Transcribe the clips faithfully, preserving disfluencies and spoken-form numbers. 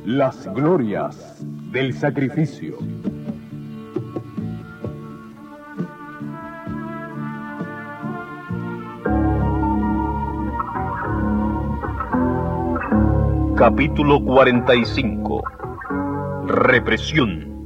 Las glorias del sacrificio. Capítulo cuarenta y cinco. Represión.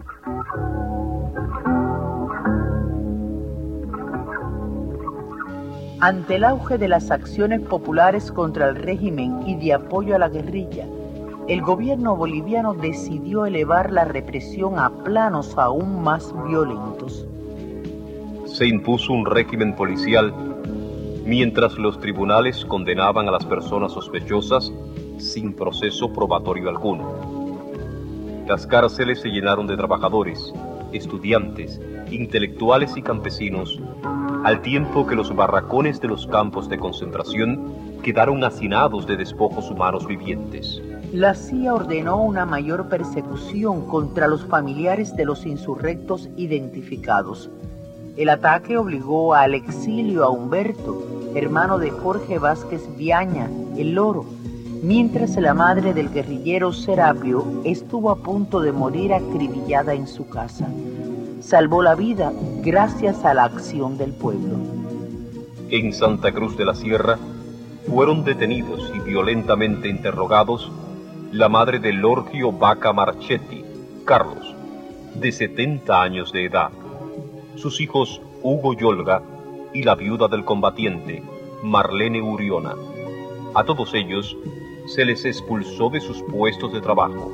Ante el auge de las acciones populares contra el régimen y de apoyo a la guerrilla, el gobierno boliviano decidió elevar la represión a planos aún más violentos. Se impuso un régimen policial, mientras los tribunales condenaban a las personas sospechosas sin proceso probatorio alguno. Las cárceles se llenaron de trabajadores, estudiantes, intelectuales y campesinos, al tiempo que los barracones de los campos de concentración quedaron hacinados de despojos humanos vivientes. La C I A ordenó una mayor persecución contra los familiares de los insurrectos identificados. El ataque obligó al exilio a Humberto, hermano de Jorge Vázquez Viaña, el Loro, mientras la madre del guerrillero Serapio estuvo a punto de morir acribillada en su casa. Salvó la vida gracias a la acción del pueblo. En Santa Cruz de la Sierra fueron detenidos y violentamente interrogados la madre de Lorgio Vaca Marchetti, Carlos, de setenta años de edad, sus hijos Hugo Yolga y la viuda del combatiente, Marlene Uriona. A todos ellos se les expulsó de sus puestos de trabajo.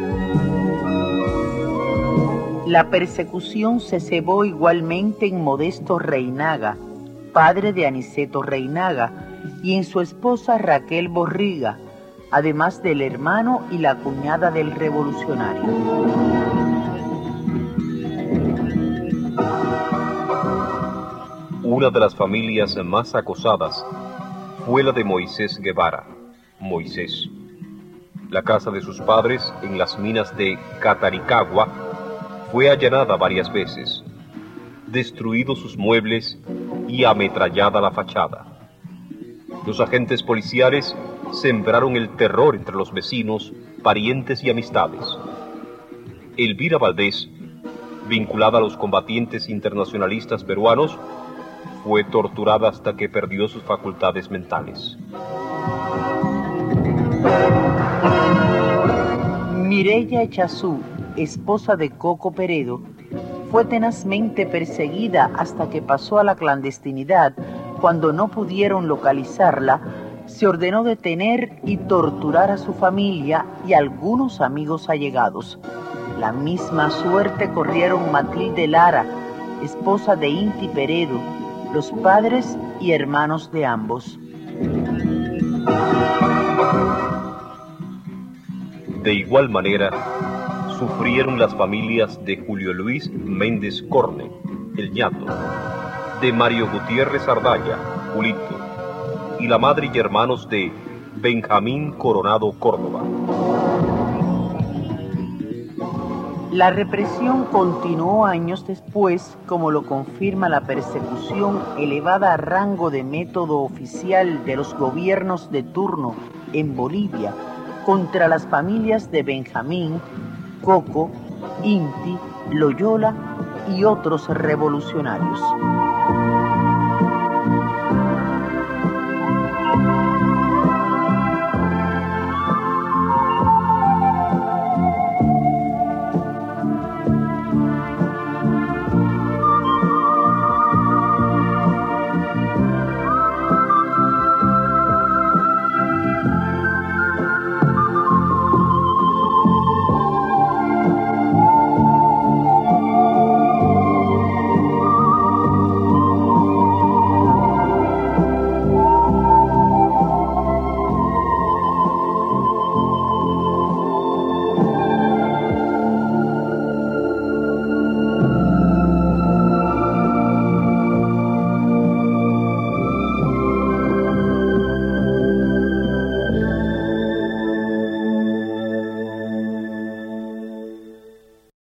La persecución se cebó igualmente en Modesto Reinaga, padre de Aniceto Reinaga, y en su esposa Raquel Borriga, además del hermano y la cuñada del revolucionario. Una de las familias más acosadas fue la de Moisés Guevara, Moisés. La casa de sus padres en las minas de Cataricagua fue allanada varias veces, destruidos sus muebles y ametrallada la fachada. Los agentes policiales sembraron el terror entre los vecinos, parientes y amistades. Elvira Valdés, vinculada a los combatientes internacionalistas peruanos, fue torturada hasta que perdió sus facultades mentales. Mireya Echazú, esposa de Coco Peredo, fue tenazmente perseguida hasta que pasó a la clandestinidad. Cuando no pudieron localizarla, se ordenó detener y torturar a su familia y a algunos amigos allegados. La misma suerte corrieron Matilde Lara, esposa de Inti Peredo, los padres y hermanos de ambos. De igual manera, sufrieron las familias de Julio Luis Méndez Corne, el ñato, de Mario Gutiérrez Ardaya, Julito, y la madre y hermanos de Benjamín Coronado Córdoba. La represión continuó años después, como lo confirma la persecución elevada a rango de método oficial de los gobiernos de turno en Bolivia contra las familias de Benjamín, Coco, Inti, Loyola y otros revolucionarios.